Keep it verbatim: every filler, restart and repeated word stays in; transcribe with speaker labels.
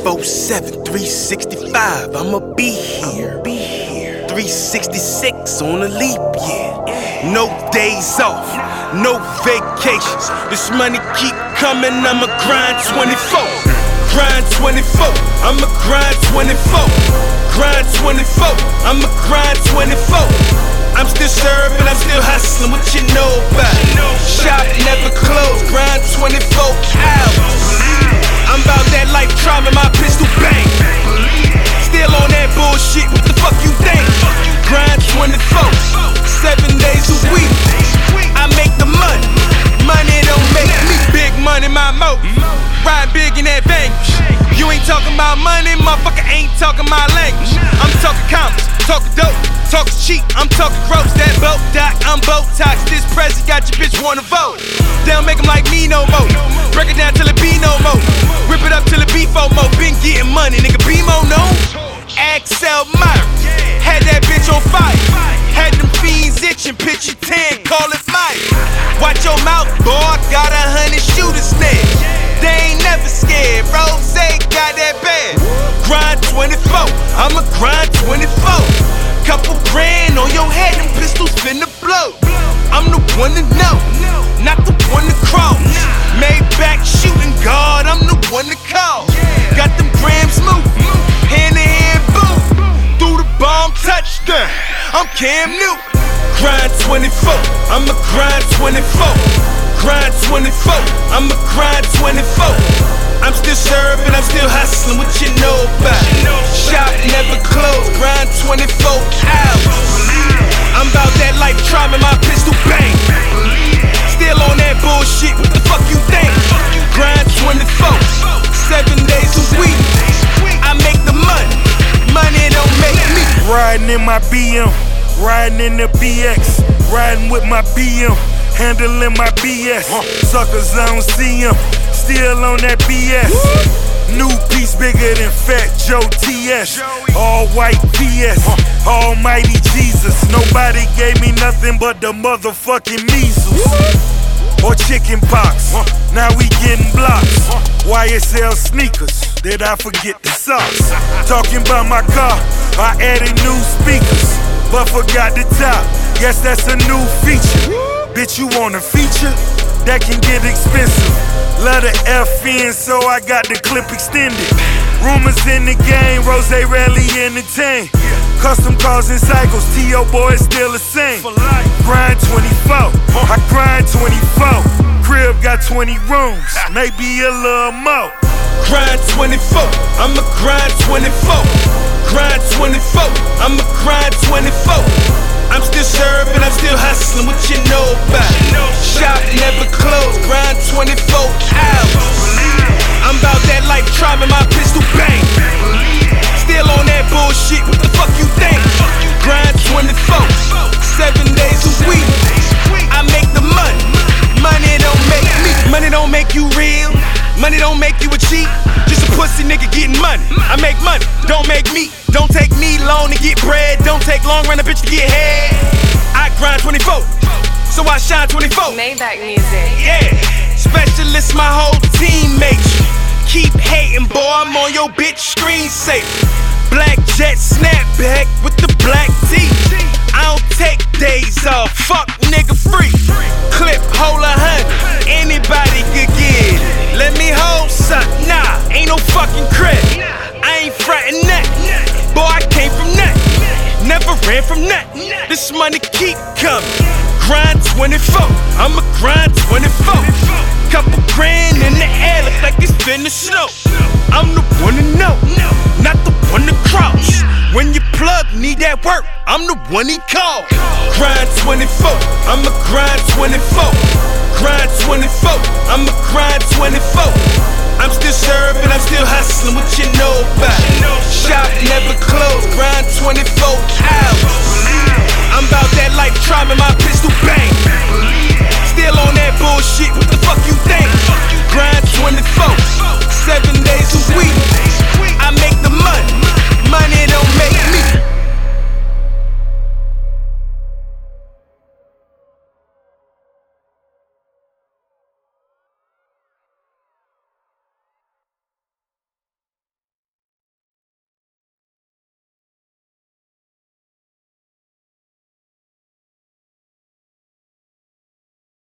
Speaker 1: twenty-four seven, three sixty-five, I'ma be here. three sixty-six on a leap year. No days off, no vacations. This money keep coming, I'ma grind twenty-four. Grind twenty-four, I'ma grind twenty-four. Grind twenty-four, I'ma grind twenty-four. I'm still serving, I'm still hustling, what you know about it? Shop never closed, grind twenty-four hours. I'm about that life, driving my pistol bang. Still on that bullshit, what the fuck you think? Grind twenty-four, seven days a week. I make the money, money don't make me. Big money, my mo. Ride big in that vanquish. You ain't talking about money, motherfucker ain't talking my language. I'm talking commas, talking dope, talking cheap, I'm talking gross. That boat doc, I'm Botox. This present got your bitch wanna vote. They don't make them like me no more. Break it down till it be no more. Rip it up till it be FOMO. Been getting money, nigga, be mo no. Axel Myers, had that bitch on fire. Had them fiends itching, picture ten, call it Mike. Watch your mouth, boy, got a hundred shooters net. They ain't never scared, Rose got that bad. Grind twenty-four, I'ma grind twenty-four. Couple grand on your head, them pistols finna blow. I'm the one to know, not the one to cross. Made back shooting guard, I'm the one to call. Got them grams moving, hand to hand boom. Through the bomb touchdown, I'm Cam Newton. Grind twenty-four, I'ma grind twenty-four. Grind twenty-four, I'ma grind twenty-four. I'm still serving, I'm still hustling, what you know about it? Shop never closed, grind twenty-four hours. I'm about that life, driving my pistol bang. Still on that bullshit, what the fuck you think? Grind twenty-four, seven days a week. I make the money, money don't make me.
Speaker 2: Riding in my B M, riding in the B X, riding with my B M, handling my B S. Suckers, I don't see them, still on that B S. New piece bigger than Fat Joe T S. All white P S, almighty Jesus. Nobody gave me nothing but the motherfucking measles or chicken pox. Now we getting blocks. Y S L sneakers, did I forget the socks? Talking about my car, I added new speakers, but forgot the top. Guess that's a new feature. Bitch, you want a feature? That can get expensive. Love the F N, so I got the clip extended. Rumors in the game, Rose rarely entertain. Custom cars and cycles, T O boy is still the same. Grind twenty-four, I grind twenty-four. Crib got twenty rooms, maybe a little more.
Speaker 1: Grind twenty-four, I'ma grind twenty-four. Grind twenty-four, I'ma grind twenty-four. I'm still serving, I'm still hustling, what you know about it? Shop never closed, grind twenty-four hours. I'm about that life, driving my pistol bang. Still on that bullshit, what the fuck you think? Grind twenty-four, seven days a week. I make the money, money don't make me. Money don't make you real, money don't make you a cheat. Just a pussy nigga getting money. I make money, don't make me. Don't take me long to get bread. Don't take long run a bitch to get head. I grind twenty-four, so I shine twenty-four.
Speaker 3: Maybach music.
Speaker 1: Yeah, specialist, my whole team makes you. Keep hating, boy, I'm on your bitch screensaver. Black jet snapback with the black tee. I don't take days off, fuck nigga free. Clip, hold a hundred, anybody could get it. Let me hold something, nah, ain't no fucking credit. I ain't frontin' nothing, boy, I came from nothing. Never ran from nothing, this money keep coming. Grind twenty-four, I'ma grind twenty-four. Couple grand in the air, look like it's finna snow. I'm the one to know, not the one to cross. When your plug need that work, I'm the one he call. Grind twenty-four, I'ma grind twenty-four. Grind twenty-four, I'ma grind twenty-four. I'm still serving, I'm still hustling, what you know about it?